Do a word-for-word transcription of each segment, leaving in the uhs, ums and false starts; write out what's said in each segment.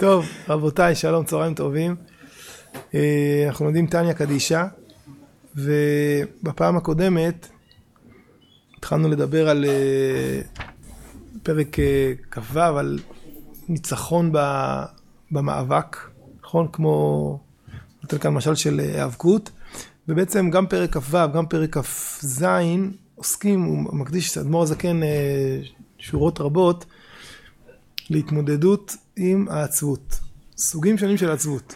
טוב, רבותיי, שלום, צהריים טובים. אנחנו לומדים תניא קדישא, ובפעם הקודמת התחלנו לדבר על פרק כ"ו, על ניצחון במאבק, נכון? כמו נותן כאן משל של היאבקות, ובעצם גם פרק כ"ו, גם פרק כ"ז עוסקים, הוא מקדיש אדמו"ר הזקן שורות רבות להתמודדות עם העצבות, סוגים שונים של עצבות.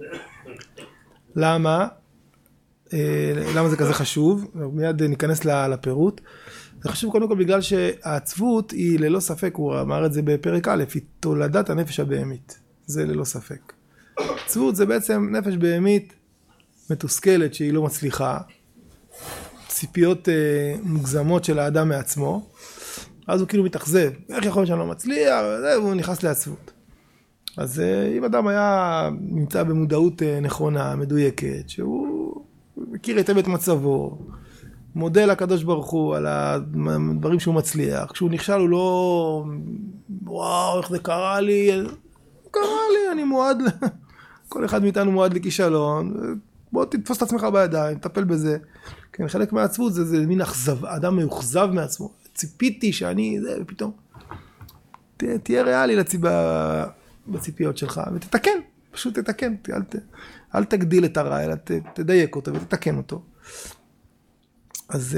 למה? למה זה כזה חשוב? מיד ניכנס לפירוט. זה חשוב קודם כל בגלל שהעצבות היא ללא ספק, הוא אמר את זה בפרק א', היא תולדת הנפש הבהמית. זה ללא ספק. עצבות זה בעצם נפש בהמית מתוסכלת שהיא לא מצליחה, ציפיות מוגזמות של האדם מעצמו, אז הוא כאילו מתאכזב, איך יכול להיות שאני לא מצליח, והוא נכנס לעצבות. אז אם אדם היה נמצא במודעות נכונה, מדויקת, שהוא מכיר היטב את מצבו, מודה לקדוש ברוך הוא על הדברים שהוא מצליח, כשהוא נכשל הוא לא, וואו, איך זה קרה לי, קרה לי, אני מועד, כל אחד מאיתנו מועד לכישלון, בוא תתפוס את עצמך בידיים, תטפל בזה. כן, חלק מהעצבות זה, זה מין אכזב, אדם מאוכזב מעצמו. ציפיתי שאני, זה, ופתאום, ת, תהיה ריאלי לציבה, בציפיות שלך, ותתקן, פשוט תתקן, אל, ת, אל תגדיל את הרע, אלא ת, תדייק אותו ותתקן אותו. אז,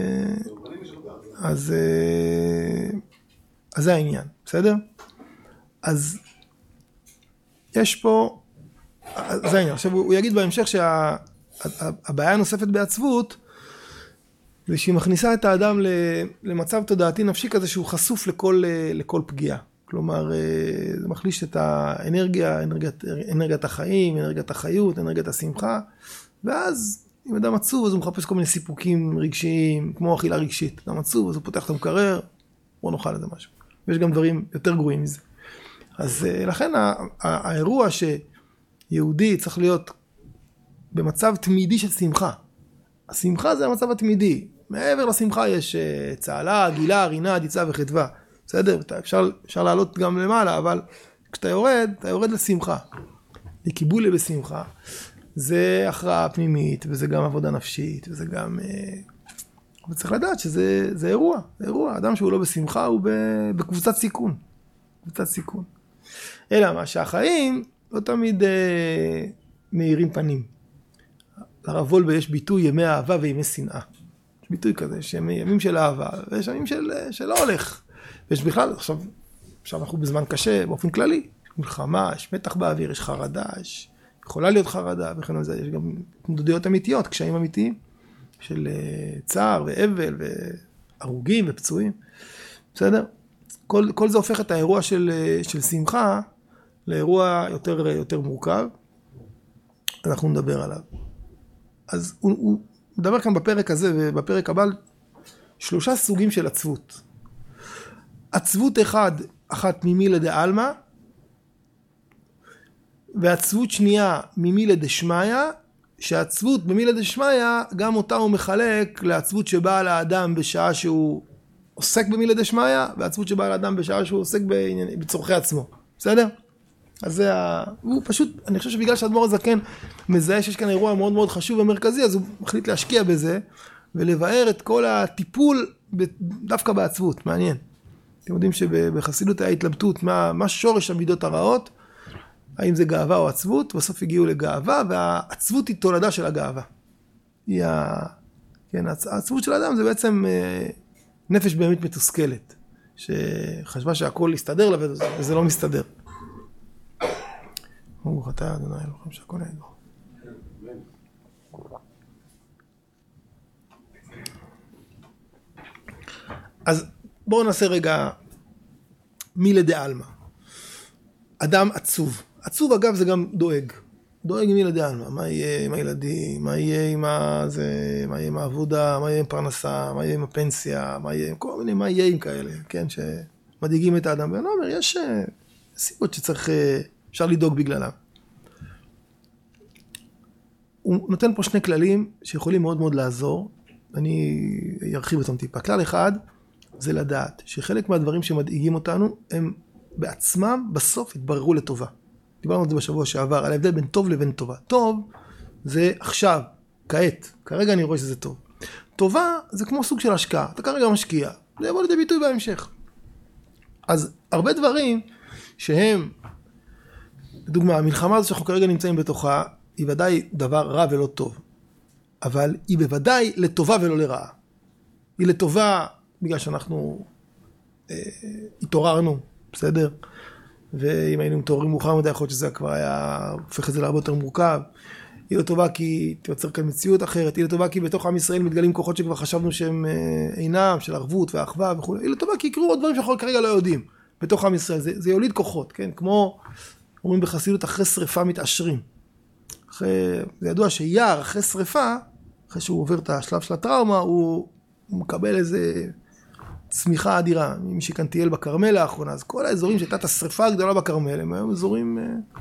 אז, אז זה העניין, בסדר? אז יש פה, זה העניין. עכשיו הוא יגיד בהמשך שהבעיה הנוספת בעצבות, זה שהיא מכניסה את האדם למצב תודעתי נפשי כזה שהוא חשוף לכל, לכל פגיעה. כלומר, זה מחליש את האנרגיה, אנרגיית, אנרגיית החיים, אנרגיית החיות, אנרגיית השמחה, ואז אם אדם עצוב, אז הוא מחפש כל מיני סיפוקים רגשיים, כמו אכילה רגשית. אדם עצוב, אז הוא פותח את המקרר, בוא נאכל לזה משהו. ויש גם דברים יותר גרועים מזה. אז לכן האירוע שיהודי צריך להיות במצב תמידי של שמחה. השמחה זה המצב התמידי. מעבר לשמחה יש צהלה, גילה, רינה, דיצה וחדווה. בסדר? אפשר, אפשר לעלות גם למעלה, אבל כשאתה יורד, אתה יורד לשמחה. לקיבולה בשמחה. זה הכרעה פנימית, וזה גם עבודה נפשית, וזה גם... אבל צריך לדעת שזה זה אירוע. זה אירוע. אדם שהוא לא בשמחה הוא בקבוצת סיכון. קבוצת סיכון. אלא מה שהחיים לא תמיד אה, מאירים פנים. לרב וולבה יש ביטוי ימי אהבה וימי שנאה. יש ביטוי כזה, ימים של אהבה, ויש ימים של, שלא הולך. ויש בכלל, עכשיו, עכשיו אנחנו בזמן קשה, באופן כללי, יש מלחמה, יש מתח באוויר, יש חרדה, יש, יכולה להיות חרדה, וכן זה, יש גם התמודדויות אמיתיות, קשיים אמיתיים, של צער ואבל והרוגים ופצועים. בסדר? כל, כל זה הופך את האירוע של, של שמחה לאירוע יותר, יותר מורכב. אנחנו נדבר עליו. אז הוא, הוא מדבר כאן בפרק הזה ובפרק הבא שלושה סוגים של עצבות. עצבות אחד, אחת ממילה דעלמא, ועצבות שנייה ממילה דשמיא, שהעצבות במילה דשמיא גם אותה הוא מחלק לעצבות שבאה לאדם בשעה שהוא עוסק במילה דשמיא, ועצבות שבאה לאדם בשעה שהוא עוסק בצורכי עצמו. בסדר? אז זה ה... הוא פשוט, אני חושב שבגלל שאדמו"ר הזקן מזהה שיש כאן אירוע מאוד מאוד חשוב ומרכזי, אז הוא מחליט להשקיע בזה, ולבאר את כל הטיפול דווקא בעצבות. מעניין. אתם יודעים שבחסידות היה התלבטות, מה, מה שורש המידות הרעות, האם זה גאווה או עצבות, בסוף הגיעו לגאווה, והעצבות היא תולדה של הגאווה. היא ה... כן, העצבות של האדם זה בעצם נפש בהמית מתוסכלת, שחשבה שהכל יסתדר לה, וזה לא מסתדר. ברוך אתה אדוני אלוהים שהכל נהיה בו. אז בואו נעשה רגע מילה דעלמא. אדם עצוב. עצוב אגב זה גם דואג. דואג מילה דעלמא. מה יהיה עם הילדים? מה יהיה עם הזה? מה יהיה עם העבודה? מה יהיה עם פרנסה? מה יהיה עם הפנסיה? מה יהיה עם כל מיני מה יהיה עם כאלה, כן? שמדאיגים את האדם. ואני אומר, יש סיבות שצריך, אפשר לדאוג בגללם. הוא נותן פה שני כללים שיכולים מאוד מאוד לעזור. אני ארחיב אותם טיפה. כלל אחד, זה לדעת שחלק מהדברים שמדאיגים אותנו, הם בעצמם בסוף התבררו לטובה. דיברנו על זה בשבוע שעבר, על ההבדל בין טוב לבין טובה. טוב זה עכשיו, כעת, כרגע אני רואה שזה טוב. טובה זה כמו סוג של השקעה, אתה כרגע משקיע, זה יבוא לידי ביטוי בהמשך. אז הרבה דברים שהם, לדוגמה, המלחמה הזו שאנחנו כרגע נמצאים בתוכה, היא ודאי דבר רע ולא טוב, אבל היא בוודאי לטובה ולא לרעה. היא לטובה בגלל שאנחנו אה, התעוררנו, בסדר? ואם היינו מתעוררים מאוחר מדי, יכול להיות שזה כבר היה הופך את זה להרבה יותר מורכב. היא לטובה כי תיוצר כאן מציאות אחרת, היא לטובה כי בתוך עם ישראל מתגלים כוחות שכבר חשבנו שהם אינם, של ערבות ואחווה וכו'. היא לטובה כי יקרו עוד דברים שאנחנו כרגע לא יודעים בתוך עם ישראל. זה, זה יוליד כוחות, כן? כמו אומרים בחסידות, אחרי שריפה מתעשרים. אחרי, זה ידוע שיער אחרי שריפה, אחרי שהוא עובר את השלב של הטראומה, הוא, הוא מקבל איזה צמיחה אדירה. מי שכאן טייל בכרמל לאחרונה, אז כל האזורים שהייתה את השריפה הגדולה בכרמל, הם היו אזורים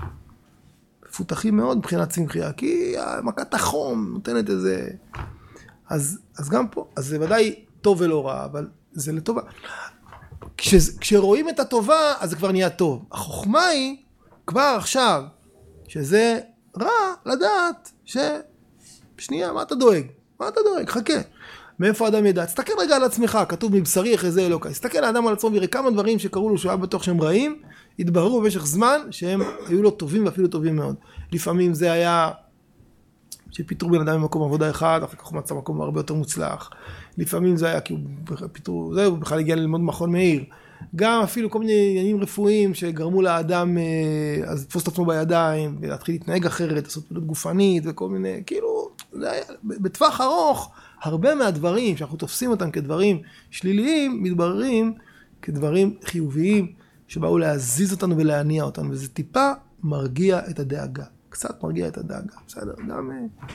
מפותחים מאוד מבחינת צמחייה, כי מכת החום נותנת איזה... אז, אז גם פה, אז זה ודאי טוב ולא רע, אבל זה לטובה. כש, כשרואים את הטובה, אז זה כבר נהיה טוב. החוכמה היא כבר עכשיו, שזה רע לדעת ש... שנייה, מה אתה דואג? מה אתה דואג? חכה. מאיפה האדם ידע? תסתכל רגע על עצמך, כתוב מבשרי אחרי זה אלוקי. תסתכל האדם על עצמו ויראה כמה דברים שקראו לו שהוא היה בטוח שהם רעים, התבררו במשך זמן שהם היו לו טובים ואפילו טובים מאוד. לפעמים זה היה שפיתרו בן אדם ממקום עבודה אחד, אחר כך הוא מצא מקום הרבה יותר מוצלח. לפעמים זה היה כי הוא פיתרו, זהו, הוא בכלל הגיע ללמוד מכון מאיר. גם אפילו כל מיני עניינים רפואיים שגרמו לאדם אז לתפוס את עצמו בידיים, ולהתחיל להתנהג אחרת, לעשות פעילות גופנית וכל מיני, כאילו, זה היה, בטווח ארוך, הרבה מהדברים שאנחנו תופסים אותם כדברים שליליים, מתבררים כדברים חיוביים, שבאו להזיז אותנו ולהניע אותנו, וזה טיפה מרגיע את הדאגה. קצת מרגיע את הדאגה, בסדר? גם,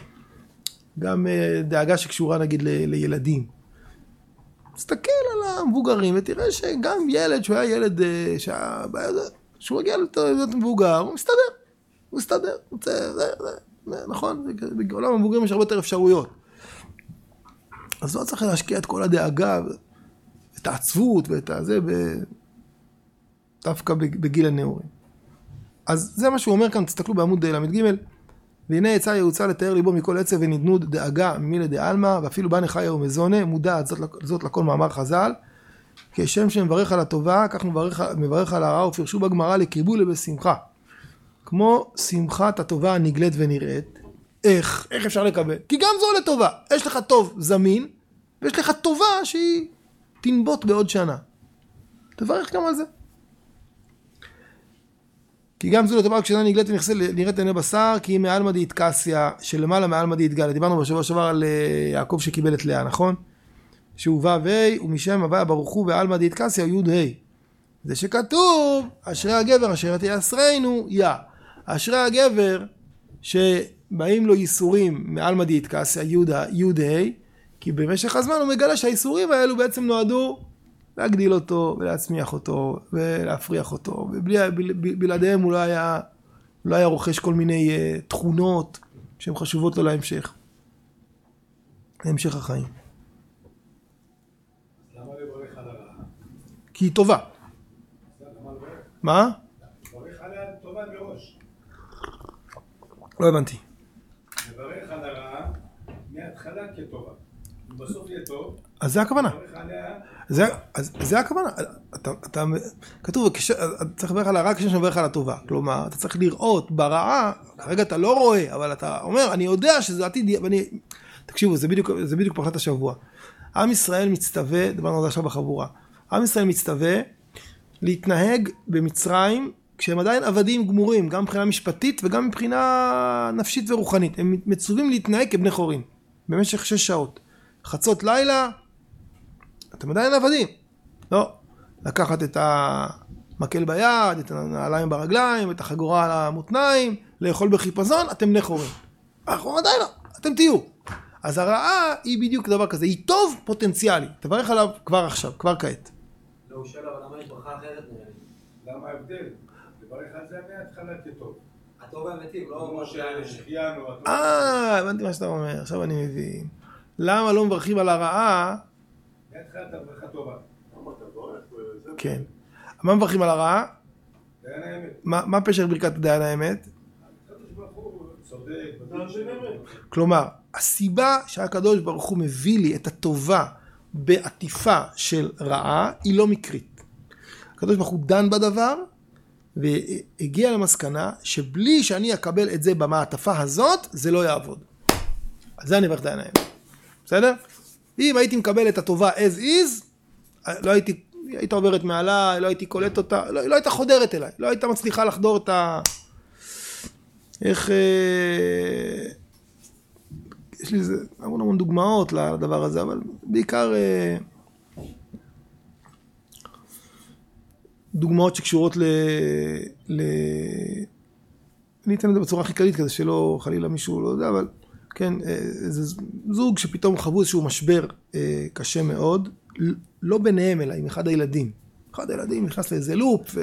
גם דאגה שקשורה נגיד ל, לילדים. תסתכל על המבוגרים ותראה שגם ילד שהוא היה ילד, שה... שהוא מגיע להיות מבוגר, הוא מסתדר. הוא מסתדר. זה, זה, זה, נכון? בעולם המבוגרים יש הרבה יותר אפשרויות. אז לא צריך להשקיע את כל הדאגה, את העצבות ואת הזה, ב... דווקא בגיל הנעורים. אז זה מה שהוא אומר כאן, תסתכלו בעמוד למד ג' והנה יצא יעוצה לתאר ליבו מכל עצב ונדנוד דאגה מילי דעלמא, ואפילו בא נחיה ומזונה, מודעת זאת, זאת לכל מאמר חז"ל, כשם שמברך על הטובה, כך מברך, מברך על הרעה, ופרשו בגמרא לקריבולה בשמחה. כמו שמחת הטובה הנגלית ונראית, איך? איך אפשר לקבל? כי גם זו לטובה. יש לך טוב זמין, ויש לך טובה שהיא תנבוט בעוד שנה. תברך גם על זה. כי גם זו לטובה כשאתה נגלית ונראית עיני בשר, כי היא מעלמא דאיטקסיה, שלמעלה מעלמא דאיטגלה. דיברנו בשבוע שעבר על יעקב שקיבל את לאה, נכון? שהוא ו' ה' ומשם הוויה ברוך הוא ועלמא דאיטקסיה הוא י' ה'. זה שכתוב, אשרי הגבר אשר תיאסרנו, יא. אשרי הגבר שבאים לו ייסורים מעלמא דאיטקסיה, י' ה', כי במשך הזמן הוא מגלה שהייסורים האלו בעצם נועדו להגדיל אותו ולהצמיח אותו ולהפריח אותו, ובלעדיהם הוא לא היה, לא היה רוכש כל מיני uh, תכונות שהן חשובות לו להמשך, להמשך החיים. למה לברך על הרעה? כי היא טובה. למה לברך? מה? לברך עליה טובה מראש. לא הבנתי. לברך על הרעה מההתחלה כטובה. ובסוף יהיה טוב. אז זה הכוונה. לברך עליה... זה, אז, זה הכוונה. אתה, אתה, כתוב, כש, אתה צריך לברך על הרעה כשם שמברך על הטובה. כלומר, אתה צריך לראות ברעה, כרגע אתה לא רואה, אבל אתה אומר, אני יודע שזה עתיד, ואני... תקשיבו, זה בדיוק, זה בדיוק פרשת השבוע. עם ישראל מצטווה, דברנו על זה עכשיו בחבורה, עם ישראל מצטווה להתנהג במצרים, כשהם עדיין עבדים גמורים, גם מבחינה משפטית וגם מבחינה נפשית ורוחנית. הם מצווים להתנהג כבני חורים, במשך שש שעות. חצות לילה, אתם עדיין עבדים. לא. לקחת את המקל ביד, את הנעליים ברגליים, את החגורה על המותניים, לאכול בחיפזון, אתם בני חורים. אנחנו עדיין לא, אתם תהיו. אז הרעה היא בדיוק דבר כזה, היא טוב פוטנציאלי. תברך עליו כבר עכשיו, כבר כעת. לא, הוא שואל, אבל למה יש ברכה אחרת נראה לי? למה ההבדל? לברך על זה מההתחלה כטוב. הטוב האמיתי, לא כמו שהשחיינו. אה, הבנתי מה שאתה אומר, עכשיו אני מבין. למה לא מברכים על הרעה? מההתחלה אתה ברכה טובה. כן. מה מברכים על הרעה? דיין האמת. מה פשר ברכת דיין האמת? הקדוש ברוך הוא צודק. כלומר, הסיבה שהקדוש ברוך הוא מביא לי את הטובה בעטיפה של רעה היא לא מקרית. הקדוש ברוך הוא דן בדבר והגיע למסקנה שבלי שאני אקבל את זה במעטפה הזאת זה לא יעבוד. אז זה אני מברך דיין האמת. בסדר? אם הייתי מקבל את הטובה as is, לא הייתי, היית עוברת מעליי, לא הייתי קולט אותה, לא, לא הייתה חודרת אליי, לא הייתה מצליחה לחדור את ה... איך... אה... יש לי איזה המון המון דוגמאות לדבר הזה, אבל בעיקר אה... דוגמאות שקשורות ל... ל... אני אתן את זה בצורה הכי כללית כזה, שלא חלילה מישהו לא יודע, אבל כן, זה זוג שפתאום חוו איזשהו משבר אה, קשה מאוד, לא ביניהם אלא עם אחד הילדים. אחד הילדים נכנס לאיזה לופ,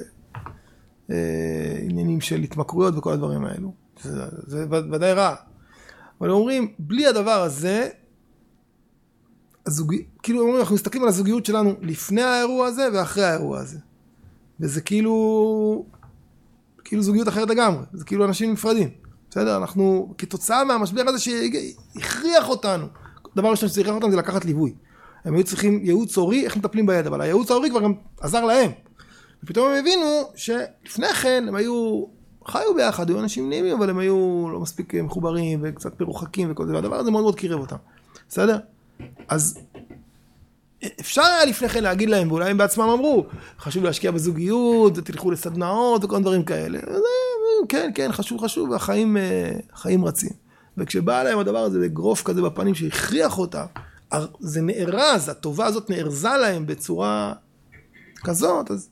ועניינים של התמכרויות וכל הדברים האלו. זה, זה ודאי רע. אבל אומרים, בלי הדבר הזה, הזוג... כאילו אומרים, אנחנו מסתכלים על הזוגיות שלנו לפני האירוע הזה ואחרי האירוע הזה. וזה כאילו, כאילו זוגיות אחרת לגמרי. זה כאילו אנשים נפרדים. בסדר? אנחנו, כתוצאה מהמשבר הזה שהכריח אותנו, דבר ראשון שצריך אותנו זה לקחת ליווי. הם היו צריכים ייעוץ הורי, איך מטפלים ביד, אבל הייעוץ ההורי כבר גם עזר להם. ופתאום הם הבינו שלפני כן הם היו, חיו ביחד, היו אנשים נעימים, אבל הם היו לא מספיק מחוברים וקצת פרוחקים וכל זה, והדבר הזה מאוד מאוד קירב אותם. בסדר? אז אפשר היה לפני כן להגיד להם, ואולי הם בעצמם אמרו, חשוב להשקיע בזוגיות, תלכו לסדנאות וכל דברים כאלה. כן, כן, חשוב, חשוב, והחיים חיים רצים. וכשבא להם הדבר הזה בגרוף כזה בפנים שהכריח אותם, זה נארז, הטובה הזאת נארזה להם בצורה כזאת, אז,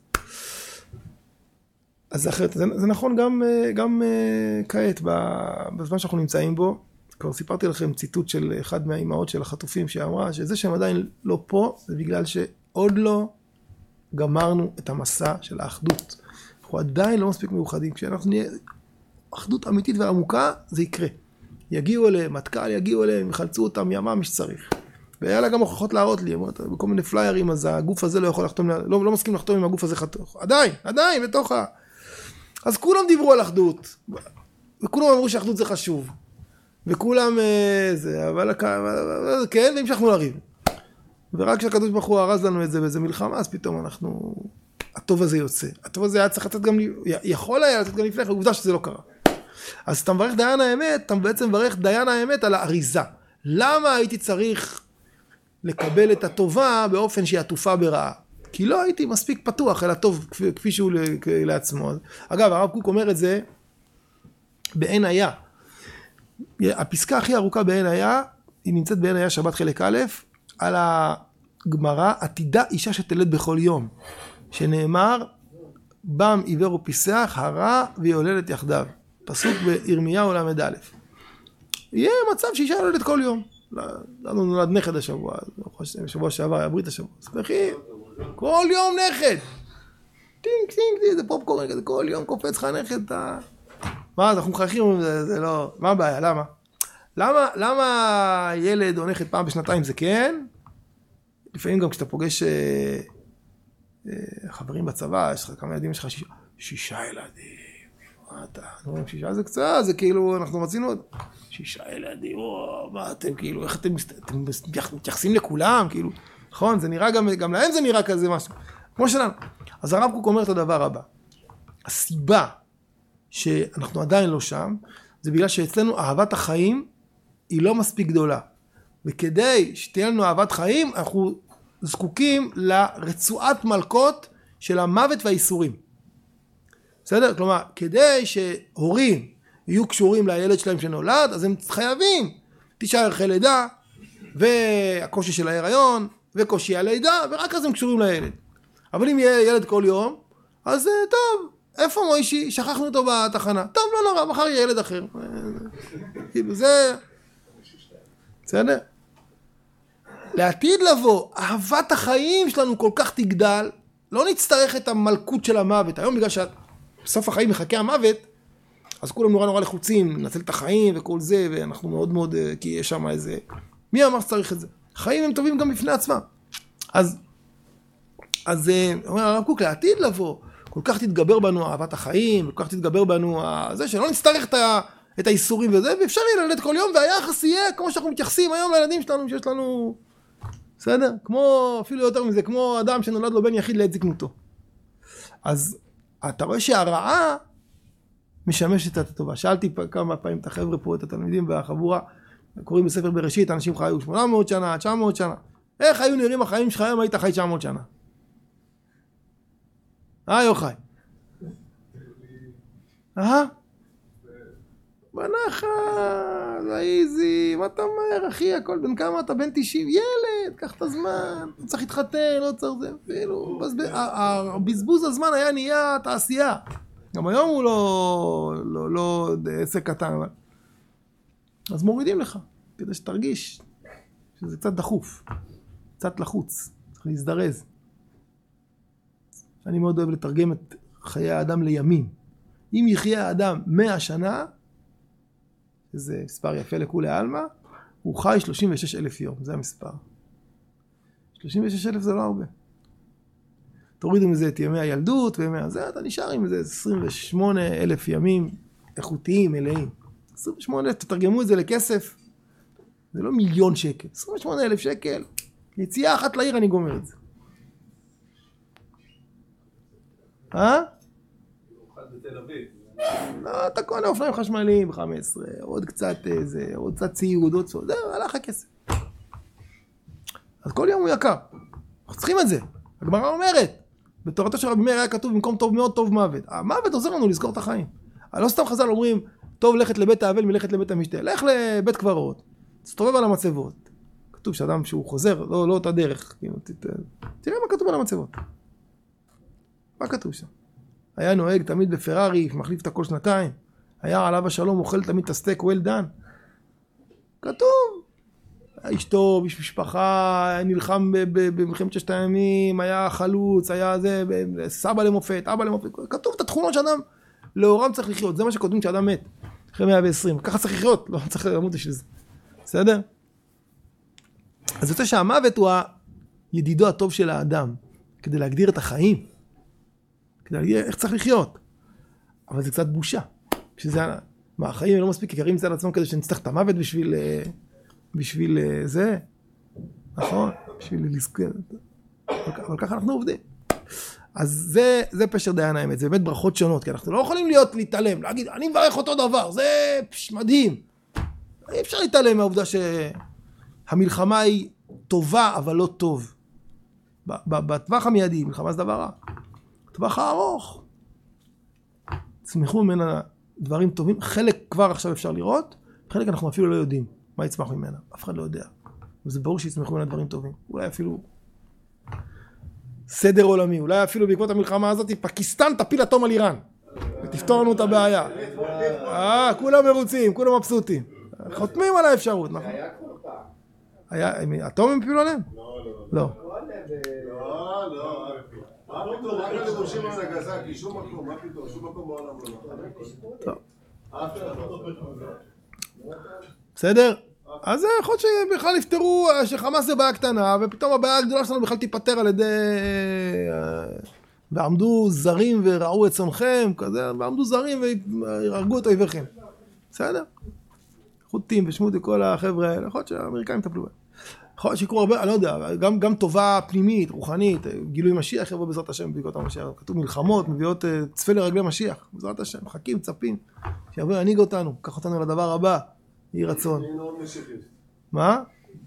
אז זה אחרת. זה, זה נכון גם, גם כעת, בזמן שאנחנו נמצאים בו. כבר סיפרתי לכם ציטוט של אחד מהאימהות של החטופים, שאמרה שזה שהם עדיין לא פה, זה בגלל שעוד לא גמרנו את המסע של האחדות. אנחנו עדיין לא מספיק מיוחדים. כשאנחנו נהיה אחדות אמיתית ועמוקה, זה יקרה. יגיעו אליהם, מטכ"ל יגיעו אליהם, יחלצו אותם ימה מי שצריך. והיה לה גם הוכחות להראות לי, אמרת, בכל מיני פליירים, אז הגוף הזה לא יכול לחתום, לא, לא מסכים לחתום עם הגוף הזה חתום. עדיין, עדיין, בתוך ה... אז כולם דיברו על אחדות, וכולם אמרו שאחדות זה חשוב. וכולם זה, אבל כן, והמשכנו לריב. ורק כשהקדוש ברוך הוא הרז לנו את זה באיזה מלחמה, אז פתאום אנחנו... הטוב הזה יוצא. הטוב הזה היה צריך לתת גם... יכול היה לתת גם לפני, עובדה שזה לא קרה. אז אתה מברך דיין האמת, אתה בעצם מברך דיין האמת על האריזה. למה הייתי צריך לקבל את הטובה באופן שהיא עטופה ברעה? כי לא הייתי מספיק פתוח, אלא טוב כפי שהוא לעצמו. אגב, הרב קוק אומר את זה בעין היה. הפסקה הכי ארוכה בעין היה, היא נמצאת בעין היה שבת חלק א', על הגמרא, עתידה אישה שתלד בכל יום, שנאמר, בם עיוור ופיסח, הרע ויולדת יחדיו. פסוק בירמיהו למד א'. יהיה מצב שאישה יולדת כל יום. לנו נולד נכד השבוע, שבוע שעבר היה ברית השבוע. שמחים, כל יום נכד. טינק, טינק, זה פופקורן כזה, כל יום קופץ לך נכד. מה, אנחנו מחייכים, זה לא... מה הבעיה? למה? למה, למה ילד או נכד פעם בשנתיים זה כן? לפעמים גם כשאתה פוגש אה, אה, חברים בצבא, יש לך כמה ילדים, יש לך שישה, שישה ילדים. מה אתה? שישה זה קצת, זה כאילו, אנחנו רצינו עוד. שישה ילדים, וואו, מה אתם כאילו, איך אתם, אתם מתייחסים לכולם, כאילו, נכון? זה נראה גם, גם להם זה נראה כזה משהו. כמו שלנו. אז הרב קוק אומר את הדבר הבא. הסיבה שאנחנו עדיין לא שם, זה בגלל שאצלנו אהבת החיים היא לא מספיק גדולה. וכדי שתהיה לנו אהבת חיים, אנחנו זקוקים לרצועת מלכות של המוות והאיסורים. בסדר? כלומר, כדי שהורים יהיו קשורים לילד שלהם שנולד, אז הם חייבים תשעה ערכי לידה, והקושי של ההיריון, וקושי הלידה, ורק אז הם קשורים לילד. אבל אם יהיה ילד כל יום, אז טוב, איפה מוישי? שכחנו אותו בתחנה. טוב, לא נורא, מחר יהיה ילד אחר. כאילו זה... בסדר? לעתיד לבוא, אהבת החיים שלנו כל כך תגדל, לא נצטרך את המלכות של המוות. היום בגלל שבסוף החיים מחכה המוות, אז כולם נורא נורא לחוצים, נצל את החיים וכל זה, ואנחנו מאוד מאוד, כי יש שם איזה... מי אמר שצריך את זה? חיים הם טובים גם בפני עצמם. אז, אז אומר הרב קוק, לעתיד לבוא, כל כך תתגבר בנו אהבת החיים, כל כך תתגבר בנו זה, שלא נצטרך את, ה, את האיסורים וזה, ואפשר ללדת כל יום, והיחס יהיה כמו שאנחנו מתייחסים היום לילדים שלנו, שיש לנו, בסדר? כמו, אפילו יותר מזה, כמו אדם שנולד לו בן יחיד לעת זקנותו. אז אתה רואה שהרעה משמשת את הטובה. שאלתי כמה פעמים את החבר'ה פה, את התלמידים והחבורה, קוראים בספר בראשית, אנשים חיו שמונה מאות שנה, תשע מאות שנה. איך היו נראים החיים שלך היום היית חי תשע מאות שנה? אה, יוחאי? אה? בנחת, איזי, מה אתה אומר, אחי, הכל בן כמה אתה? בן תשעים, ילד, קח את הזמן, לא צריך להתחתן, לא צריך זה, אפילו, הבזבוז הזמן היה נהיה תעשייה. גם היום הוא לא, לא, לא עסק קטן, אבל... אז מורידים לך, כדי שתרגיש שזה קצת דחוף, קצת לחוץ, צריך להזדרז. אני מאוד אוהב לתרגם את חיי האדם לימים. אם יחיה האדם מאה שנה, שזה מספר יפה לכולי עלמא, הוא חי שלושים ושש אלף יום, זה המספר. שלושים ושש אלף זה לא הרבה. תורידו מזה את ימי הילדות וימי הזה, אתה נשאר עם איזה עשרים ושמונה אלף ימים איכותיים, מלאים. עשרים ושמונה אלף, תתרגמו את זה לכסף, זה לא מיליון שקל, עשרים ושמונה אלף שקל, יציאה אחת לעיר אני גומר את זה. אה? בתל אביב. לא, אתה קונה אופניים חשמליים ב-חמש עשרה, עוד קצת איזה, עוד קצת ציוד, עוד צוד, זהו, הלך הכסף. אז כל יום הוא יקר. אנחנו צריכים את זה. הגמרא אומרת, בתורתו של רבי מאיר היה כתוב במקום טוב מאוד, טוב מוות. המוות עוזר לנו לזכור את החיים. לא סתם חז"ל אומרים, טוב לכת לבית האבל מלכת לבית המשתה. לך לבית קברות, תסתובב על המצבות. כתוב שאדם שהוא חוזר, לא, לא אותה דרך. תראה מה כתוב על המצבות. מה כתוב שם? היה נוהג תמיד בפרארי, מחליף את הכל שנתיים. היה עליו השלום, אוכל תמיד את הסטייק well done. כתוב. היה איש טוב, איש משפחה, היה נלחם במלחמת ששת הימים, היה חלוץ, היה זה, סבא למופת, אבא למופת. כתוב את התכונות שאדם לאורם צריך לחיות. זה מה שכותבים כשאדם מת. אחרי מאה ועשרים. ככה צריך לחיות, לא צריך למות בשביל זה. בסדר? אז יוצא שהמוות הוא הידידו הטוב של האדם, כדי להגדיר את החיים. כדי להגיד איך צריך לחיות. אבל זה קצת בושה. שזה, מה, החיים לא מספיק יקרים מצד עצמם כדי שנצטרך את המוות בשביל, בשביל זה. נכון? בשביל לזכור. אבל ככה אנחנו עובדים. אז זה, זה פשר דיין האמת. זה באמת ברכות שונות, כי אנחנו לא יכולים להיות להתעלם, להגיד, אני מברך אותו דבר, זה פש, מדהים. אי אפשר להתעלם מהעובדה שהמלחמה היא טובה, אבל לא טוב. בטווח המיידי, מלחמה זה דבר רע. טווח הארוך. צמחו ממנה דברים טובים. חלק כבר עכשיו אפשר לראות, חלק אנחנו אפילו לא יודעים מה יצמח ממנה. אף אחד לא יודע. וזה ברור שיצמחו ממנה דברים טובים. אולי אפילו סדר עולמי. אולי אפילו בעקבות המלחמה הזאת, פקיסטן תפיל אטום על איראן. ותפתור לנו את הבעיה. אה, כולם מרוצים, כולם מבסוטים. חותמים על האפשרות, נכון? היה, אטום הם הפילו עליהם? לא, לא. לא. לא, לא. מה פתאום? רק לדרושים על נגזקי, שום מקום, מה פתאום? שום מקום בעולם לא. בסדר? אז זה יכול להיות שבכלל יפתרו שחמאס זה בעיה קטנה, ופתאום הבעיה הגדולה שלנו בכלל תיפטר על ידי... ועמדו זרים וראו את צונכם, כזה, ועמדו זרים והרגו את אויביכם. בסדר? חוטים ושמותי כל החבר'ה האלה, יכול להיות שהאמריקאים טפלו בהם. יכול להיות שיקרו הרבה, אני לא יודע, גם, גם טובה פנימית, רוחנית, גילוי משיח יבוא בעזרת השם בבדיקות המשיח. כתוב מלחמות, מביאות צפה לרגלי משיח, בעזרת השם, מחכים, צפים, שיבוא ינהיג אותנו, קח אותנו לדבר הבא, יהי רצון. מה?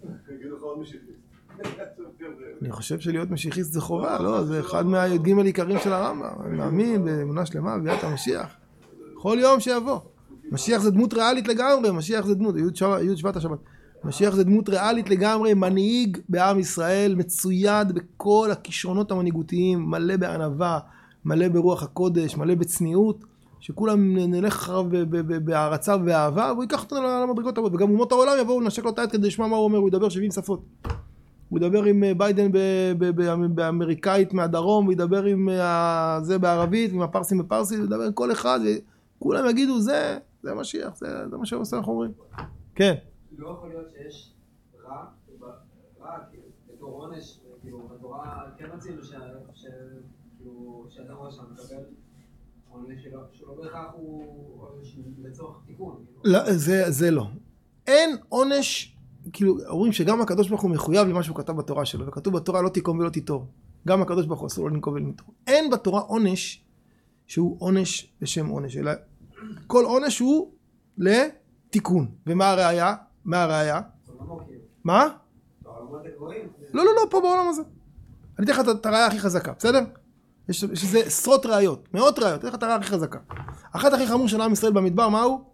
אני חושב שלהיות משיחיסט זה חובה, לא? זה אחד מהי"ג עיקרים של הרמב"ם. אני מאמין באמונה שלמה בביאת המשיח. כל יום שיבוא. משיח זה דמות ריאלית לגמרי, משיח זה דמות, י' שבט השבת. משיח זה דמות ריאלית לגמרי, מנהיג בעם ישראל, מצויד בכל הכישרונות המנהיגותיים, מלא בענווה, מלא ברוח הקודש, מלא בצניעות, שכולם נלך אחריו בהערצה ובאהבה, והוא ייקח אותנו למדרגות הבאות, וגם אומות העולם יבואו לנשק לו את היד כדי לשמוע מה הוא אומר, הוא ידבר שבעים שפות. הוא ידבר עם ביידן באמריקאית מהדרום, הוא ידבר עם זה בערבית, עם הפרסים בפרסית, הוא ידבר עם כל אחד, וכולם יגידו, זה, זה משיח, זה, זה מה שעושה, אנחנו אומרים. כן. לא יכול להיות שיש רע, רע, בתור עונש, כאילו, בתורה כן רצינו כאילו, שאדם רשם מקבל עונש שלו, שלא בהכרח הוא עונש לצורך תיקון. לא, זה, זה לא. אין עונש, כאילו, אומרים שגם הקדוש ברוך הוא מחויב למה שהוא כתב בתורה שלו, וכתוב בתורה לא תיקום ולא תיטור. גם הקדוש ברוך הוא אסור לא לנקום ולנטור. אין בתורה עונש שהוא עונש בשם עונש, אלא כל עונש הוא לתיקון. ומה הראיה? מה הראיה? מה? לא, לא, לא, פה בעולם הזה. אני אתן לך את הראיה הכי חזקה, בסדר? יש, יש איזה עשרות ראיות, מאות ראיות, אתן לך את הראיה הכי חזקה. אחת הכי חמור של עם ישראל במדבר, מה הוא?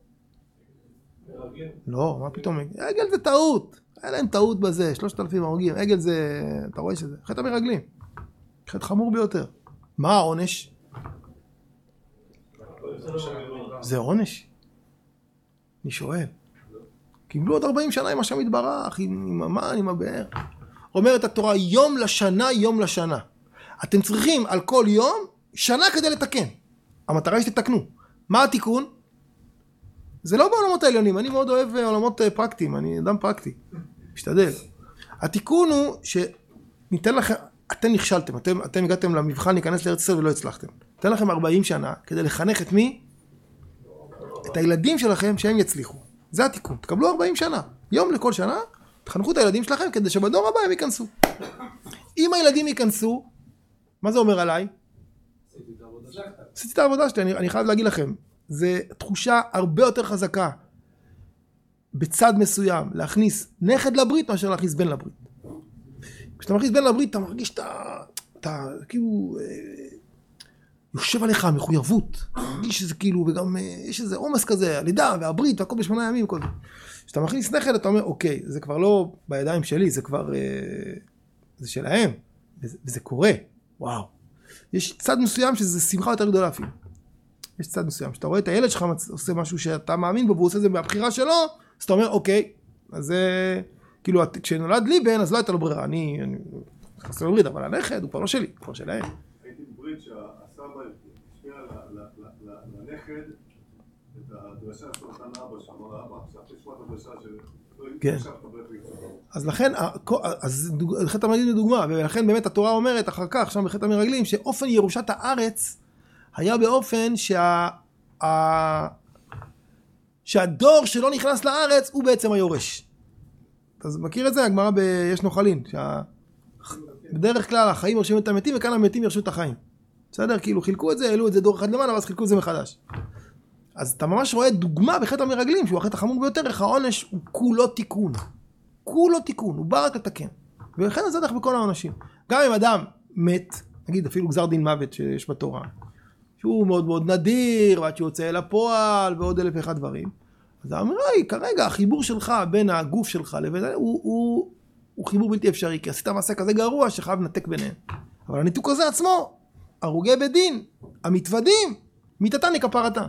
לא, מה פתאום? עגל זה טעות. היה להם טעות בזה, שלושת אלפים הרוגים. עגל זה, אתה רואה שזה? חטא המרגלים. חטא חמור ביותר. מה העונש? זה עונש? אני שואל. קיבלו עוד ארבעים שנה עם השם יתברך, עם המן, עם הבאר. אומרת התורה, יום לשנה, יום לשנה. אתם צריכים על כל יום שנה כדי לתקן. המטרה היא שתתקנו. מה התיקון? זה לא בעולמות העליונים, אני מאוד אוהב עולמות פרקטיים, אני אדם פרקטי. משתדל. התיקון הוא שניתן לכם, אתם נכשלתם, אתם, אתם הגעתם למבחן להיכנס לארץ ישראל ולא הצלחתם. ניתן לכם ארבעים שנה כדי לחנך את מי? את הילדים שלכם שהם יצליחו. זה התיקון. תקבלו ארבעים שנה. יום לכל שנה, תחנכו את הילדים שלכם כדי שבדור הבא הם ייכנסו. אם הילדים ייכנסו, מה זה אומר עליי? עשיתי את העבודה שלי, אני, אני חייב להגיד לכם. זה תחושה הרבה יותר חזקה בצד מסוים להכניס נכד לברית מאשר להכניס בן לברית. כשאתה מכניס בן לברית אתה מרגיש שאתה, אתה כאילו יושב עליך המחויבות, מרגיש שזה כאילו, וגם יש איזה עומס כזה, הלידה והברית והכל בשמונה ימים וכל זה. כשאתה מכניס נכד אתה אומר אוקיי, זה כבר לא בידיים שלי, זה כבר, זה שלהם, וזה, וזה קורה, וואו. יש צד מסוים שזה שמחה יותר גדולה אפילו. יש צד מסוים, שאתה רואה את הילד שלך עושה משהו שאתה מאמין בו, והוא עושה את זה מהבחירה שלו, אז אתה אומר, אוקיי, אז זה, כאילו, כשנולד לי בן, אז לא הייתה לו ברירה, אני, אני, חסר לו ברית, אבל הנכד הוא כבר לא שלי, כבר שלהם. הייתי בברית שהסבא השמיע לנכד את הדרשה של אותן אבא, שאמר אבא, עכשיו תשמע את הדרשה של... כן. אז לכן, אז חטא המרגלים לדוגמה, ולכן באמת התורה אומרת אחר כך, שם בחטא המרגלים, שאופן ירושת הארץ, היה באופן שה... ה... שהדור שלא נכנס לארץ הוא בעצם היורש. אז מכיר את זה? הגמרא ביש נוחלין, שה... בדרך כלל החיים ירשים את המתים וכאן המתים ירשו את החיים. בסדר? כאילו חילקו את זה, העלו את זה דור אחד למעלה, ואז חילקו את זה מחדש. אז אתה ממש רואה דוגמה בחטא המרגלים, שהוא החטא החמור ביותר, איך העונש הוא כולו תיקון. כולו תיקון, הוא בא רק לתקן. ולכן זה דרך בכל העונשים. גם אם אדם מת, נגיד אפילו גזר דין מוות שיש בתורה, שהוא מאוד מאוד נדיר, ועד שהוא יוצא אל הפועל, ועוד אלף ואחד דברים. אז האמירה היא, כרגע, החיבור שלך בין הגוף שלך לבין, הוא, הוא, הוא חיבור בלתי אפשרי, כי עשית מעשה כזה גרוע שחייב לנתק ביניהם. אבל הניתוק הזה עצמו, הרוגי בדין, המתוודים, מיתתן לכפרתן.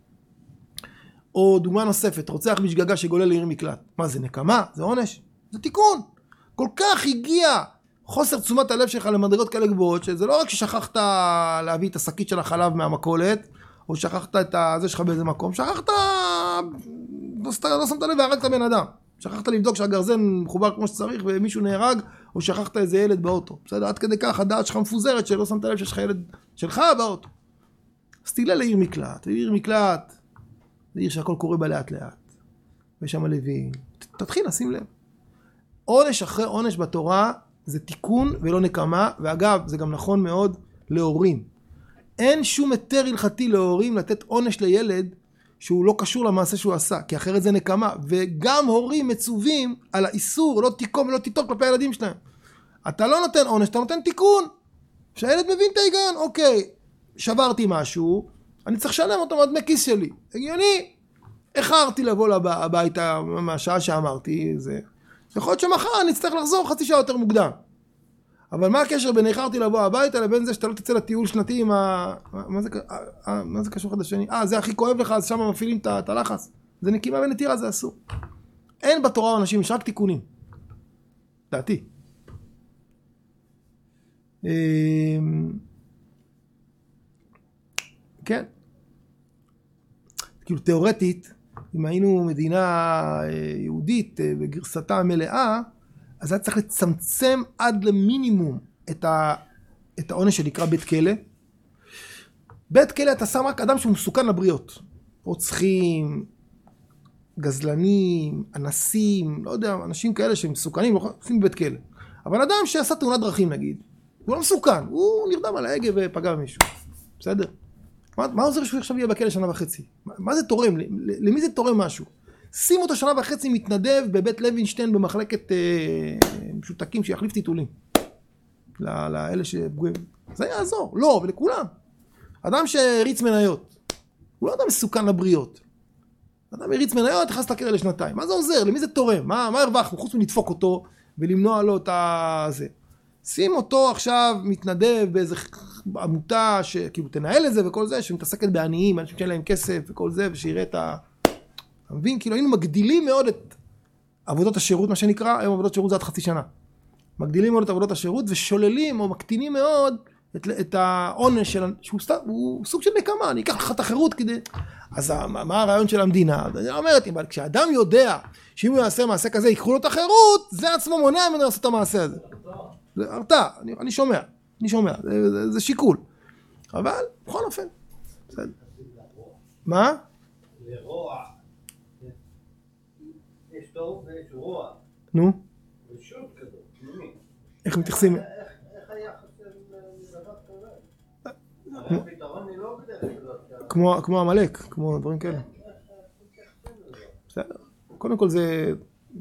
או דוגמה נוספת, רוצח בשגגה שגולל לעיר מקלט. מה זה, נקמה? זה עונש? זה תיקון. כל כך הגיע חוסר תשומת הלב שלך למדרגות כאלה גבוהות, שזה לא רק ששכחת להביא את השקית של החלב מהמכולת, או שכחת את זה שלך באיזה מקום, שכחת, לא שמת לב והרגת בן אדם. שכחת לבדוק שהגרזן מחובר כמו שצריך ומישהו נהרג, או שכחת איזה ילד באוטו. בסדר, עד כדי כך הדעת שלך מפוזרת שלא שמת לב שיש לך ילד שלך באוטו. אז תגלה לעיר מקלט. עיר מקלט זה עיר שהכל קורה בה לאט לאט. ויש שם לוי. תתחיל לשים לב. עונש אחרי עונש בתורה זה תיקון ולא נקמה, ואגב זה גם נכון מאוד להורים. אין שום היתר הלכתי להורים לתת עונש לילד שהוא לא קשור למעשה שהוא עשה, כי אחרת זה נקמה. וגם הורים מצווים על האיסור, לא תיקום ולא תיטור כלפי הילדים שלהם. אתה לא נותן עונש, אתה נותן תיקון. שהילד מבין את ההיגיון, אוקיי, שברתי משהו, אני צריך לשלם אותו מהדמי כיס שלי. הגיוני, איחרתי לבוא הביתה מהשעה שאמרתי, זה... יכול להיות שמחר אני אצטרך לחזור חצי שעה יותר מוקדם. אבל מה הקשר בין איחרתי לבוא הביתה לבין זה שאתה לא תצא לטיול שנתי עם ה... מה זה, מה זה קשור אחד לשני? אה, זה הכי כואב לך, אז שם מפעילים את הלחץ. זה נקימה ונטירה, זה אסור. אין בתורה אנשים, יש רק תיקונים. דעתי. כן. כאילו תיאורטית, אם היינו מדינה יהודית בגרסתה המלאה, אז היה צריך לצמצם עד למינימום את, ה, את העונש שנקרא בית כלא, בית כלא אתה שם רק אדם שהוא מסוכן לבריות. רוצחים, גזלנים, אנסים, לא יודע, אנשים כאלה שהם מסוכנים, לא עושים בבית כלא. אבל אדם שעשה תאונת דרכים נגיד, הוא לא מסוכן, הוא נרדם על ההגה ופגע במישהו. בסדר? מה, מה עוזר שהוא עכשיו יהיה בכלא שנה וחצי? מה, מה זה תורם? למי זה תורם משהו? שים אותו שנה וחצי מתנדב בבית לוינשטיין במחלקת אה, משותקים שיחליף טיטולים. לאלה שפגועים. זה יעזור. לא, ולכולם. אדם שהריץ מניות. הוא לא אדם מסוכן לבריות. אדם הריץ מניות, נכנס לכלא לשנתיים. מה זה עוזר? למי זה תורם? מה, מה הרווחנו? חוץ מלדפוק אותו ולמנוע לו את זה. שים אותו עכשיו מתנדב באיזה עמותה שכאילו תנהל את זה וכל זה, שמתעסקת בעניים, אנשים שאין להם כסף וכל זה, ושיראה את ה... אתה מבין? כאילו היינו מגדילים מאוד את עבודות השירות, מה שנקרא, היום עבודות שירות זה עד חצי שנה. מגדילים מאוד את עבודות השירות ושוללים או מקטינים מאוד את, את העונש של... שהוא סתם, הוא סוג של נקמה, אני אקח לך את החירות כדי... אז מה הרעיון של המדינה? אני אומרת, כשאדם יודע שאם הוא יעשה מעשה כזה, יקחו לו את החירות, זה עצמו מונע ממנו לעשות את המעשה הזה. זה הרתעה, אני, אני שומע, אני שומע, זה, זה, זה שיקול. אבל, בכל אופן, בסדר. מה? לרוע. יש טוב ויש רוע. נו? רשות כזאת. איך מתייחסים? איך היחס של דבר כזה? הפתרון היא לא בדרך. כמו המלאק, כמו דברים כאלה. בסדר. קודם כל זה...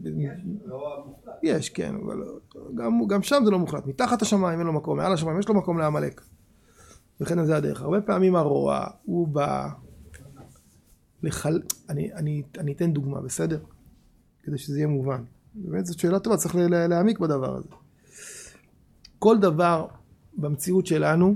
יש, כן, אבל גם, גם שם זה לא מוחלט. מתחת השמיים אין לו מקום, מעל השמיים יש לו מקום להמלאק. וכן זה הדרך. הרבה פעמים הרוע הוא בא לחל... אני, אני, אני אתן דוגמה, בסדר? כדי שזה יהיה מובן. באמת זאת שאלה טובה, צריך לה, להעמיק בדבר הזה. כל דבר במציאות שלנו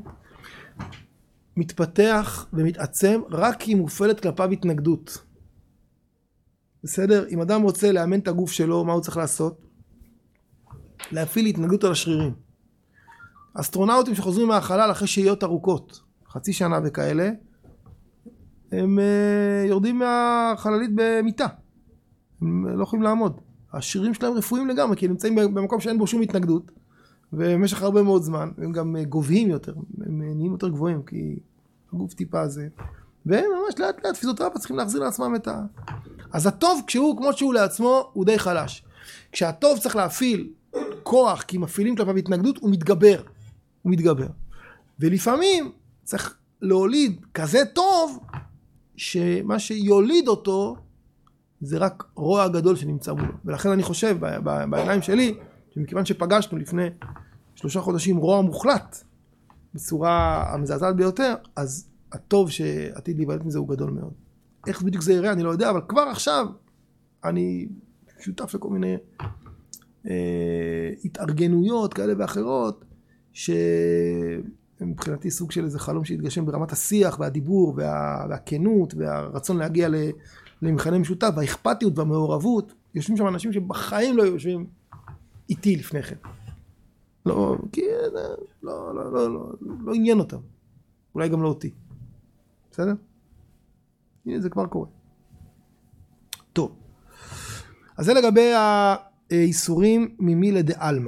מתפתח ומתעצם רק אם מופעלת כלפיו התנגדות. בסדר? אם אדם רוצה לאמן את הגוף שלו, מה הוא צריך לעשות? להפעיל התנגדות על השרירים. אסטרונאוטים שחוזרים מהחלל אחרי שהיות ארוכות, חצי שנה וכאלה, הם uh, יורדים מהחללית במיטה. הם לא יכולים לעמוד. השרירים שלהם רפואיים לגמרי, כי הם נמצאים במקום שאין בו שום התנגדות, ובמשך הרבה מאוד זמן, הם גם גובהים יותר, הם נהיים יותר גבוהים, כי הגוף טיפה זה. והם ממש לאט לאט פיזיותרפיה צריכים להחזיר לעצמם את ה... אז הטוב כשהוא, כמו שהוא לעצמו, הוא די חלש. כשהטוב צריך להפעיל כוח, כי מפעילים כלפיו התנגדות, הוא מתגבר. הוא מתגבר. ולפעמים צריך להוליד כזה טוב, שמה שיוליד אותו, זה רק רוע הגדול שנמצא בו. ולכן אני חושב, בעיניים שלי, שמכיוון שפגשנו לפני שלושה חודשים רוע מוחלט, בצורה המזעזעת ביותר, אז הטוב שעתיד להיוולד מזה הוא גדול מאוד. איך בדיוק זה יראה, אני לא יודע, אבל כבר עכשיו אני שותף לכל מיני אה, התארגנויות כאלה ואחרות, שמבחינתי סוג של איזה חלום שהתגשם ברמת השיח והדיבור וה, והכנות והרצון להגיע למכנה משותף, והאכפתיות והמעורבות. יושבים שם אנשים שבחיים לא יושבים איתי לפני כן. לא, כי לא, לא, לא, לא, לא עניין אותם. אולי גם לא אותי. בסדר? הנה, זה כבר קורה. טוב. אז זה לגבי האיסורים ממילי דעלמא.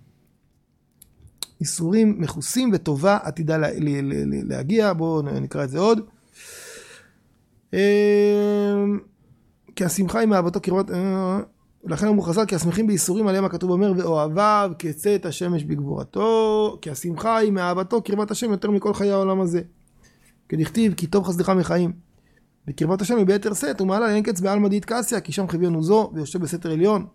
איסורים מכוסים וטובה עתידה לה, לה, לה, להגיע. בואו נקרא את זה עוד. כי השמחה היא מאהבתו קרבת... לכן הוא חז"ל, כי השמחים באיסורים עליהם הכתוב אומר, ואוהביו כצאת את השמש בגבורתו, כי השמחה היא מאהבתו קרבת השם יותר מכל חיי העולם הזה. כדכתיב, כי טוב חסדך מחיים. בקרבת השם היא ביתר שאת, ומעלה אין קץ בעלמא דאיטקסיה, כי שם חביון עוזו, ויושב בסתר עליון.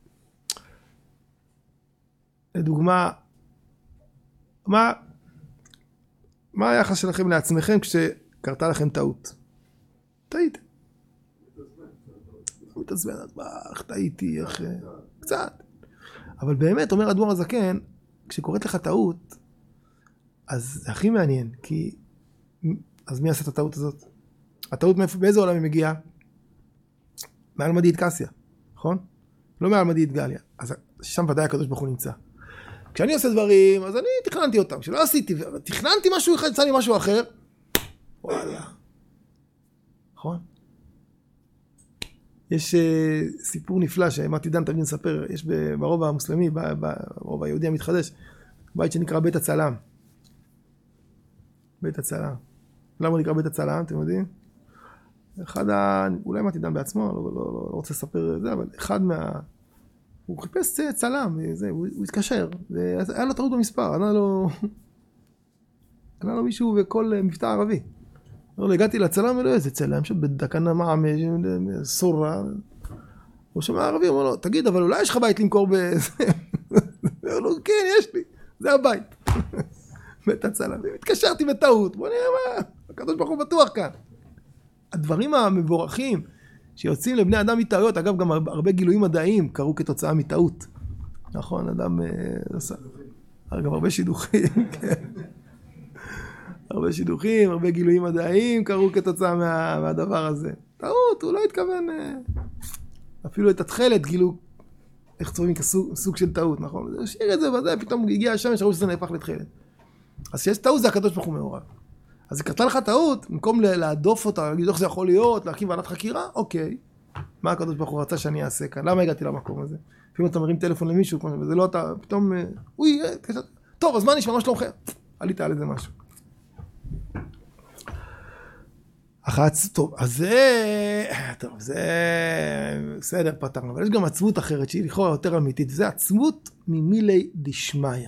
לדוגמה, מה, מה היחס שלכם לעצמכם כשקרתה לכם טעות? טעיתם. מתעצבן, איך טעיתי, איך... קצת. אבל באמת, אומר אדמו"ר הזקן, כשקורית לך טעות, אז זה הכי מעניין, כי... אז מי עשה את הטעות הזאת? הטעות באיזה עולם היא מגיעה? מעלמא דאיטקסיה, נכון? לא מעלמא דאיטגליה. אז שם ודאי הקדוש ברוך הוא נמצא. כשאני עושה דברים, אז אני תכננתי אותם. כשלא עשיתי, תכננתי משהו אחד, יצא לי משהו אחר. וואלה. נכון? יש uh, סיפור נפלא שמתי דן תמיד מספר, יש ברובע המוסלמי, ברובע היהודי המתחדש, בית שנקרא בית הצלם. בית הצלם. למה הוא נקרא בית הצלם, אתם יודעים? אחד ה... אולי מה תדעם בעצמו, לא, לא, לא, לא רוצה לספר את זה, אבל אחד מה... הוא חיפש צלם, וזה, הוא, הוא התקשר, והיה לו טעות במספר, ענה לו... ענה לו מישהו בכל מבטא ערבי. אמר לו, הגעתי לצלם ולא איזה צלם, שבדקה נמה, סורה. הוא שומע ערבי, הוא אומר לו, תגיד, אבל אולי יש לך בית למכור בזה? הוא אומר לו, כן, יש לי, זה הבית. בית הצלם, התקשרתי בטעות, בוא נראה מה, הקדוש ברוך הוא בטוח כאן. הדברים המבורכים שיוצאים לבני אדם מטעויות, אגב, גם הרבה גילויים מדעיים קרו כתוצאה מטעות. נכון, אדם עשה. גם הרבה שידוכים, כן. הרבה שידוכים, הרבה גילויים מדעיים קרו כתוצאה מה, מהדבר הזה. טעות, הוא לא התכוון, אפילו את התחלת, גילו, איך צורמים כסוג סוג של טעות, נכון? זה שיר את זה וזה, פתאום הגיע השמש, ראו שזה נהפך לתחלת. אז שיש טעות, זה הקדוש ברוך הוא מעורב. אז זה קטע לך טעות, במקום להדוף אותה, להגיד איך זה יכול להיות, להקים ועדת חקירה, אוקיי. מה הקדוש ברוך הוא רצה שאני אעשה כאן? למה הגעתי למקום הזה? לפעמים אתה מרים טלפון למישהו, וזה לא אתה, פתאום, אוי, טוב, אז מה נשמע, מה שלומכם? עלית על איזה משהו. אחת, טוב, אז זה, טוב, זה, בסדר, פתרנו, אבל יש גם עצמות אחרת שהיא לכאורה יותר אמיתית, וזה עצמות ממילי דשמיא.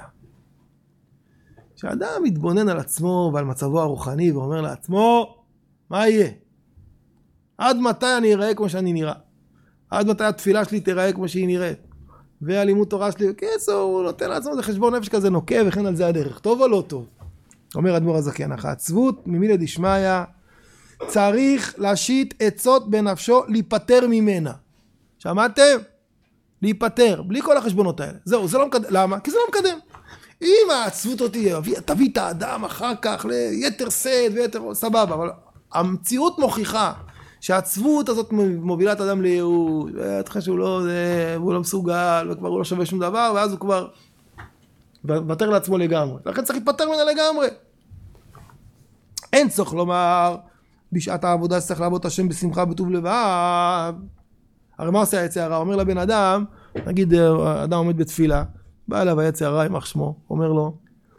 כשאדם מתבונן על עצמו ועל מצבו הרוחני ואומר לעצמו, מה יהיה? עד מתי אני אראה כמו שאני נראה? עד מתי התפילה שלי תראה כמו שהיא נראית? והלימוד תורה שלי, קיצור, הוא נותן לעצמו, זה חשבון נפש כזה נוקה, וכן על זה הדרך. טוב או לא טוב? אומר אדמו"ר הזקן, העצבות ממילי דשמיא, צריך להשית עצות בנפשו להיפטר ממנה. שמעתם? להיפטר, בלי כל החשבונות האלה. זהו, זה לא מקדם. למה? כי זה לא מקדם. אם העצבות אותי, תביא את האדם אחר כך ליתר סד ויתר, סבבה, אבל המציאות מוכיחה שהעצבות הזאת מובילה את האדם לייאוש, ואתה שהוא לא, הוא לא מסוגל, וכבר הוא לא שווה שום דבר, ואז הוא כבר מוותר לעצמו לגמרי. לכן צריך להיפטר ממנה לגמרי. אין צורך לומר, בשעת העבודה צריך לעבוד את השם בשמחה בטוב לבב. הרי מה עושה היצר הרע? אומר לבן אדם, נגיד אדם עומד בתפילה, בא אליו היצר הרע, יימח שמו, אומר לו,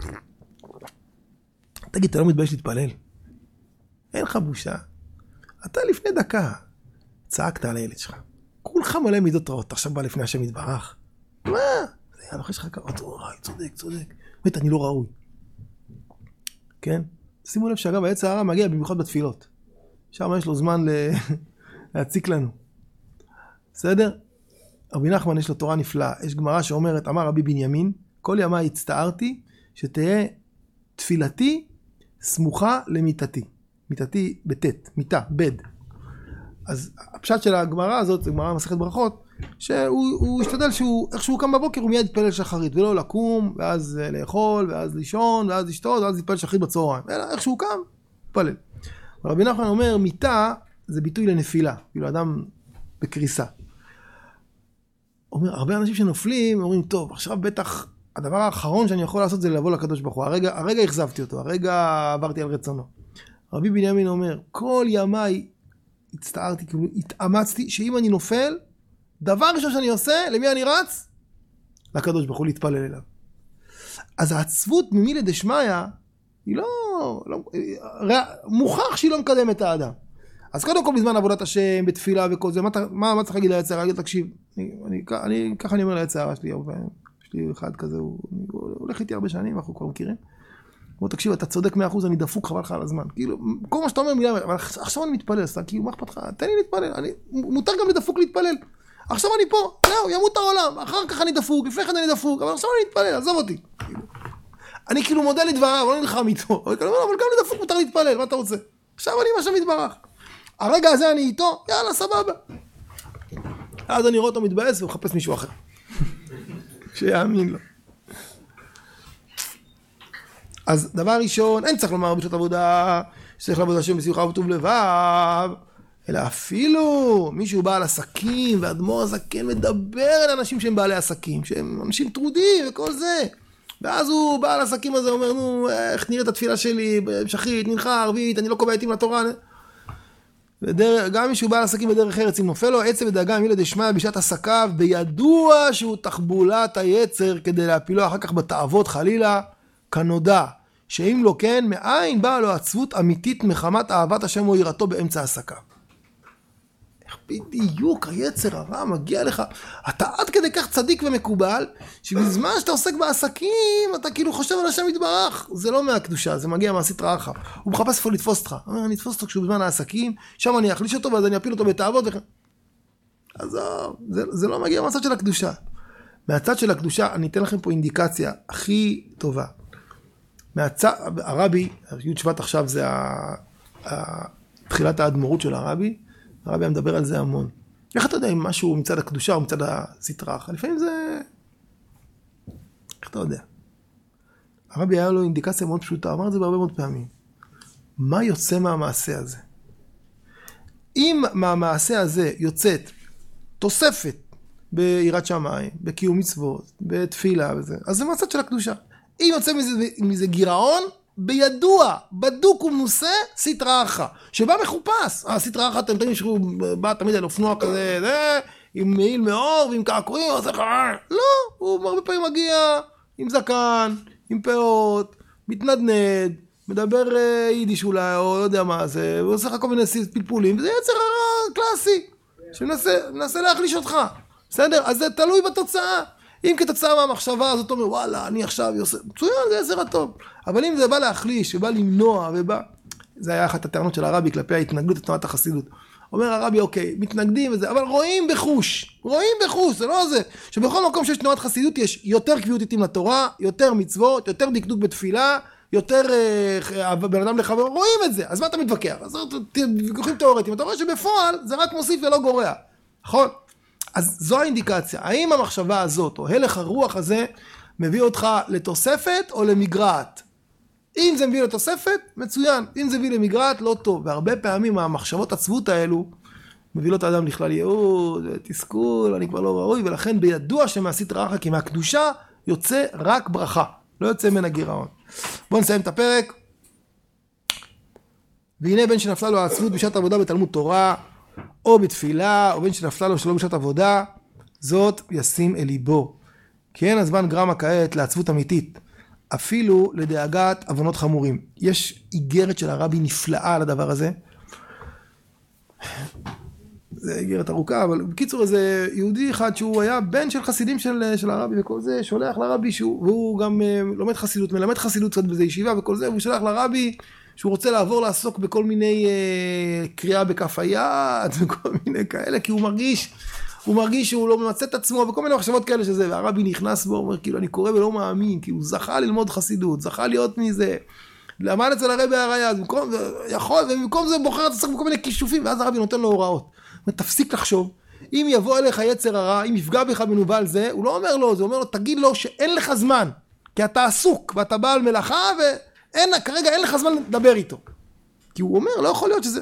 תגיד, אתה לא מתבייש להתפלל? אין לך בושה. אתה לפני דקה צעקת על הילד שלך. כולך מלא מידות רעות, אתה עכשיו בא לפני השם יתברך. מה? זה היה לוחש לך ככה, צודק, צודק. באמת, אני לא ראוי. כן? שימו לב שאגב, היצר הרע מגיע במיוחד בתפילות. שם יש לו זמן להציק לנו. בסדר? רבי נחמן יש לו תורה נפלאה. יש גמרא שאומרת, אמר רבי בנימין, כל ימי הצטערתי שתהיה תפילתי סמוכה למיטתי. מיטתי בתת, מיטה, בד. אז הפשט של הגמרא הזאת, זה גמרא מסכת ברכות, שהוא השתדל שהוא, איך שהוא קם בבוקר, הוא מיד יתפלל שחרית, ולא לקום, ואז לאכול, ואז לישון, ואז לשתות, ואז יתפלל שחרית בצהריים. אלא איך שהוא קם, יתפלל. רבי נחמן אומר, מיטה זה ביטוי לנפילה, כאילו אדם בקריסה. אומר, הרבה אנשים שנופלים, אומרים, טוב, עכשיו בטח, הדבר האחרון שאני יכול לעשות זה לבוא לקדוש ברוך הוא. הרגע, הרגע החזבתי אותו, הרגע עברתי על רצונו. רבי בנימין אומר, כל ימיי הצטערתי, כאילו התאמצתי, שאם אני נופל, דבר ראשון שאני עושה, למי אני רץ? לקדוש ברוך הוא, להתפלל אליו. אז העצבות ממילי דשמיא, היא לא, לא מוכח שהיא לא מקדמת את האדם. אז קודם כל בזמן עבודת השם, בתפילה וכל זה, מה, מה, מה צריך להגיד ליצר? להגיד, תקשיב, אני, אני, אני, ככה אני אומר ליצר, יש לי, יש לי אחד כזה, הוא, הוא הולך איתי הרבה שנים, אנחנו כבר מכירים. הוא אומר, תקשיב, אתה צודק מאה אחוז, אני דפוק חבל לך על הזמן. כאילו, כל מה שאתה אומר מילה, אבל עכשיו אני מתפלל, אז כאילו, מה אכפת לך? תן לי להתפלל, אני, מותר גם לדפוק להתפלל. עכשיו אני פה, לא, ימות העולם, אחר כך אני דפוק, לפני כן אני דפוק, אבל עכשיו אני מתפלל, עזוב אותי. אני כאילו מודה לדבריו, לא נלחם איתו, אבל גם לדפוק מותר להתפלל, מה אתה רוצה? עכשיו אני מה שמתברך. הרגע הזה אני איתו, יאללה, סבבה. אז אני רואה אותו מתבאס ומחפש מישהו אחר. שיאמין לו. אז דבר ראשון, אין צריך לומר בשעות עבודה, שצריך לעבוד השם בשמחה ובטוב לבב, אלא אפילו מישהו בעל עסקים, ואדמו"ר הזקן מדבר על אנשים שהם בעלי עסקים, שהם אנשים טרודים וכל זה. ואז הוא בעל עסקים הזה אומר, נו, איך נראית התפילה שלי, שחרית, מנחה, ערבית, אני לא קובע עתים לתורה. ודרך, גם מישהו בעל עסקים בדרך ארץ, אם נופל לו עצב ודאגה ממילי דשמיא בשעת עסקיו, בידוע שהוא תחבולת היצר כדי להפילו אחר כך בתאוות חלילה, כנודע, שאם לא כן, מאין באה לו עצבות אמיתית מחמת אהבת השם או יראתו באמצע העסקה. איך בדיוק היצר הרע מגיע לך, אתה עד כדי כך צדיק ומקובל, שבזמן שאתה עוסק בעסקים, אתה כאילו חושב על השם יתברך, זה לא מהקדושה, זה מגיע מהסטרא אחרא, הוא מחפש איפה לתפוס אותך, הוא אומר, אני אתפוס אותו כשהוא בזמן העסקים, שם אני אחליש אותו, ואז אני אפיל אותו בתאוות, וכן. אז זה, זה לא מגיע מהצד של הקדושה. מהצד של הקדושה, אני אתן לכם פה אינדיקציה הכי טובה. מהצד, הרבי, י' שבט עכשיו זה ה, ה, תחילת האדמו"רות של הרבי, הרבי מדבר על זה המון. איך אתה יודע אם משהו מצד הקדושה או מצד הסטרא אחרא? לפעמים זה... איך אתה יודע? הרבי היה לו אינדיקציה מאוד פשוטה, אמר את זה בהרבה מאוד פעמים. מה יוצא מהמעשה הזה? אם מהמעשה הזה יוצאת תוספת ביראת שמיים, בקיום מצוות, בתפילה וזה, אז זה מהצד של הקדושה. אם יוצא מזה, מזה גירעון, בידוע, בדוק ומנוסה, סטרא אחרא, שבא מחופש. הסטרא אחרא, אתם תמיד שהוא בא תמיד על אופנוע כזה, זה, עם מעיל מאור ועם קעקועים, עושה לך, לא, הוא הרבה פעמים מגיע עם זקן, עם פאות, מתנדנד, מדבר יידיש אולי, או לא יודע מה זה, ועושה לך כל מיני פלפולים, וזה יצר הרע קלאסי, שמנסה להחליש אותך. בסדר? אז זה תלוי בתוצאה. אם כתוצאה מהמחשבה הזאת אומר, וואלה, אני עכשיו יוסף, מצוין, זה יסר הטוב. אבל אם זה בא להחליש, שבא למנוע, ובא... זה היה אחת הטענות של הרבי כלפי ההתנגדות לתנועת החסידות. אומר הרבי, אוקיי, מתנגדים וזה, אבל רואים בחוש, רואים בחוש, זה לא זה. שבכל מקום שיש תנועת חסידות, יש יותר קביעות איתים לתורה, יותר מצוות, יותר דקדוק בתפילה, יותר אה, בן אדם לחבר, רואים את זה. אז מה אתה מתווכח? אז ויכוחים תיאורטיים. אתה רואה שבפועל זה רק מוסיף ולא גורע. נכון? אז זו האינדיקציה. האם המחשבה הזאת, או הלך הרוח הזה, מביא אותך לתוספת או למגרעת? אם זה מביא לתוספת, מצוין. אם זה מביא למגרעת, לא טוב. והרבה פעמים המחשבות עצבות האלו, מביאות האדם לכלל ייאוש, תסכול, אני כבר לא ראוי, ולכן בידוע שמהסטרא אחרא, כי מהקדושה יוצא רק ברכה. לא יוצא מן הגירעון. בואו נסיים את הפרק. והנה בן שנפלה לו העצבות בשעת עבודה בתלמוד תורה, או בתפילה, או בן שנפלה לו שלא בשעת עבודה, זאת ישים אל ליבו. כי אין הזמן גרמה כעת לעצבות אמיתית, אפילו לדאגת עוונות חמורים. יש איגרת של הרבי נפלאה על הדבר הזה. זה איגרת ארוכה, אבל בקיצור איזה יהודי אחד שהוא היה בן של חסידים של, של הרבי וכל זה, שולח לרבי שהוא, והוא גם uh, לומד חסידות, מלמד חסידות קצת בזה ישיבה וכל זה, והוא שולח לרבי שהוא רוצה לעבור לעסוק בכל מיני uh, קריאה בכף היד וכל מיני כאלה, כי הוא מרגיש, הוא מרגיש שהוא לא ממצא את עצמו וכל מיני מחשבות כאלה שזה, והרבי נכנס בו, הוא אומר כאילו אני קורא ולא מאמין, כי הוא זכה ללמוד חסידות, זכה להיות מזה, למד אצל הרבי הרעיה, יכול, ובמקום זה בוחר לעסוק בכל מיני כישופים, ואז הרבי נותן לו הוראות. תפסיק לחשוב, אם יבוא אליך יצר הרע, אם יפגע בך מנובל זה, הוא לא אומר לו, זה אומר לו, תגיד לו שאין לך זמן, כי אתה עסוק, ואתה בעל מלאכה, ואין, כרגע אין לך זמן לדבר איתו. כי הוא אומר, לא יכול להיות שזה.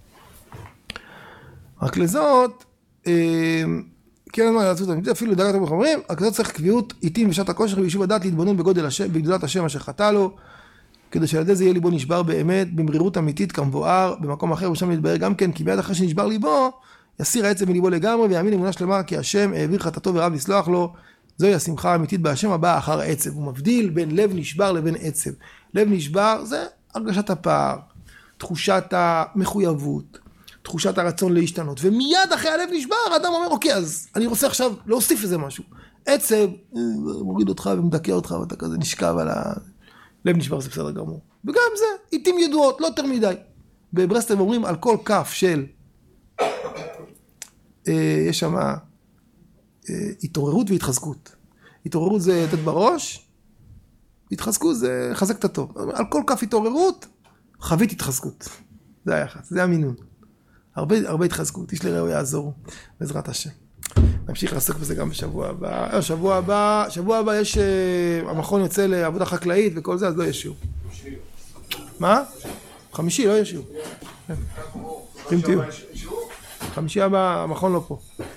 רק לזאת, כן, מה, אפילו לדאגת הרבה חומרים, רק לזאת צריך קביעות איתים בשעת הכושר, ויישוב הדעת להתבונן בגודל השם, בגדולת השם אשר חטא לו, כדי שעל זה יהיה ליבו נשבר באמת, במרירות אמיתית כמבואר, במקום אחר ושם להתבהר גם כן, כי מיד אחרי שנשבר ליבו, יסיר העצב מליבו לגמרי, ויאמין אמונה שלמה, כי השם העביר חטאתו ורב לסלוח לו, זוהי השמחה האמיתית בהשם הבאה אחר העצב. הוא מבדיל בין לב נשבר לבין עצב. לב נשבר זה הרגשת הפער, תחושת המחויבות, תחושת הרצון להשתנות, ומיד אחרי הלב נשבר, האדם אומר, אוקיי, אז אני רוצה עכשיו להוסיף איזה משהו. עצב, מוריד אותך ומדכא אותך, ואתה כזה נשכב על ה... לב נשבר זה בסדר גמור. וגם זה, עיתים ידועות, לא יותר מדי. בברסלב אומרים על כל כף של, אה, יש שם אה, התעוררות והתחזקות. התעוררות זה לתת בראש, התחזקות זה חזק את הטוב. על כל כף התעוררות, חבית התחזקות. זה היחס, זה המינון. הרבה, הרבה התחזקות, איש לרעהו יעזור, בעזרת השם. נמשיך לעסוק בזה גם בשבוע הבא. שבוע הבא, שבוע הבא יש, המכון יוצא לעבודה חקלאית וכל זה, אז לא יש שיעור. מה? חמישי, לא יש שיעור. אם תהיו. חמישי הבא, המכון לא פה.